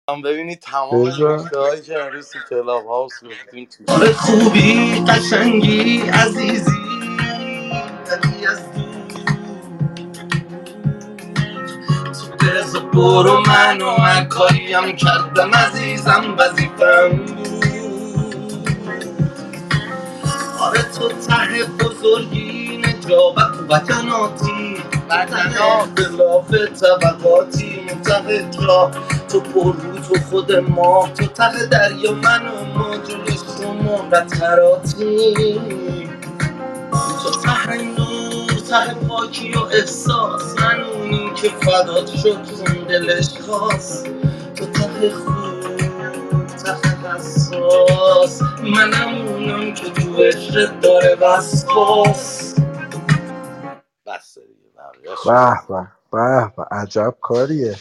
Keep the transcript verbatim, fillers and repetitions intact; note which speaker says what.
Speaker 1: هم ببینید تمام
Speaker 2: بذار
Speaker 1: نکته هایی که امروز تو کلاب هاوس گفتیم تو
Speaker 3: آره خوبی قشنگی عزیزی ولی از دور تو بزا برو منو هر کاریم کردم عزیزم وظیفم بود. آره تو ته بزرگی نجابت و وطناتی وطن اختلاف طبقاتی منتقه جا تو پر رو تو خود ما تو ته دریا من و ما جلوش شما قطراتی تو ته نور ته پاکی و احساس من اونی که فدات شد چون دلش خواست تو ته خون ته حساس منم اونم که تو عشقت داره وسواس.
Speaker 1: بس دیگه بقیه‌اش
Speaker 2: به به به به عجب کاریه.